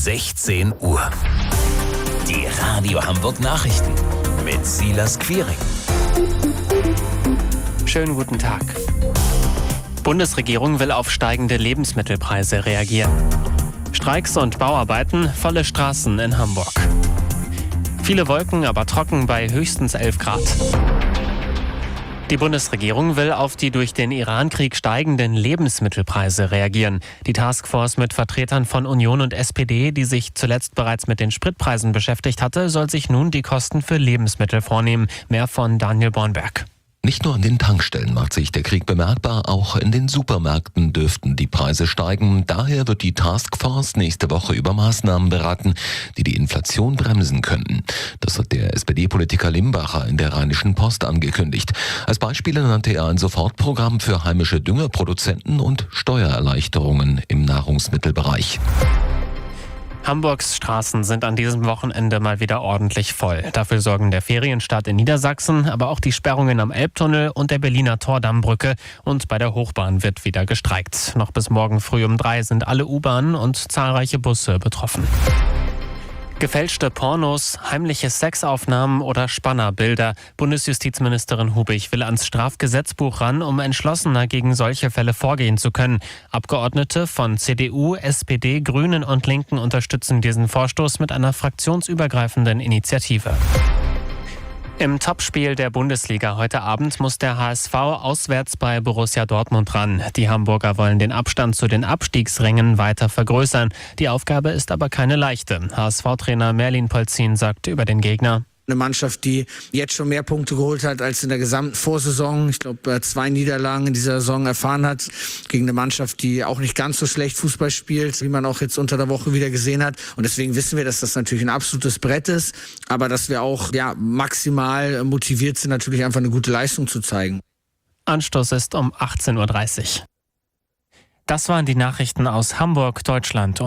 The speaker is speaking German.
16 Uhr. Die Radio Hamburg Nachrichten mit Silas Quiring. Schönen guten Tag. Bundesregierung will auf steigende Lebensmittelpreise reagieren. Streiks und Bauarbeiten, volle Straßen in Hamburg. Viele Wolken, aber trocken bei höchstens 11 Grad. Die Bundesregierung will auf die durch den Iran-Krieg steigenden Lebensmittelpreise reagieren. Die Taskforce mit Vertretern von Union und SPD, die sich zuletzt bereits mit den Spritpreisen beschäftigt hatte, soll sich nun die Kosten für Lebensmittel vornehmen. Mehr von Daniel Bornberg. Nicht nur an den Tankstellen macht sich der Krieg bemerkbar, auch in den Supermärkten dürften die Preise steigen. Daher wird die Taskforce nächste Woche über Maßnahmen beraten, die die Inflation bremsen könnten. Das hat der SPD-Politiker Limbacher in der Rheinischen Post angekündigt. Als Beispiele nannte er ein Sofortprogramm für heimische Düngerproduzenten und Steuererleichterungen im Nahrungsmittelbereich. Hamburgs Straßen sind an diesem Wochenende mal wieder ordentlich voll. Dafür sorgen der Ferienstart in Niedersachsen, aber auch die Sperrungen am Elbtunnel und der Berliner Tordambrücke. Und bei der Hochbahn wird wieder gestreikt. Noch bis morgen früh um 3 sind alle U-Bahnen und zahlreiche Busse betroffen. Gefälschte Pornos, heimliche Sexaufnahmen oder Spannerbilder. Bundesjustizministerin Hubig will ans Strafgesetzbuch ran, um entschlossener gegen solche Fälle vorgehen zu können. Abgeordnete von CDU, SPD, Grünen und Linken unterstützen diesen Vorstoß mit einer fraktionsübergreifenden Initiative. Im Topspiel der Bundesliga heute Abend muss der HSV auswärts bei Borussia Dortmund ran. Die Hamburger wollen den Abstand zu den Abstiegsrängen weiter vergrößern. Die Aufgabe ist aber keine leichte. HSV-Trainer Merlin Polzin sagt über den Gegner: Eine Mannschaft, die jetzt schon mehr Punkte geholt hat als in der gesamten Vorsaison. Ich glaube, 2 Niederlagen in dieser Saison erfahren hat. Gegen eine Mannschaft, die auch nicht ganz so schlecht Fußball spielt, wie man auch jetzt unter der Woche wieder gesehen hat. Und deswegen wissen wir, dass das natürlich ein absolutes Brett ist. Aber dass wir auch maximal motiviert sind, natürlich einfach eine gute Leistung zu zeigen. Anstoß ist um 18:30 Uhr. Das waren die Nachrichten aus Hamburg, Deutschland.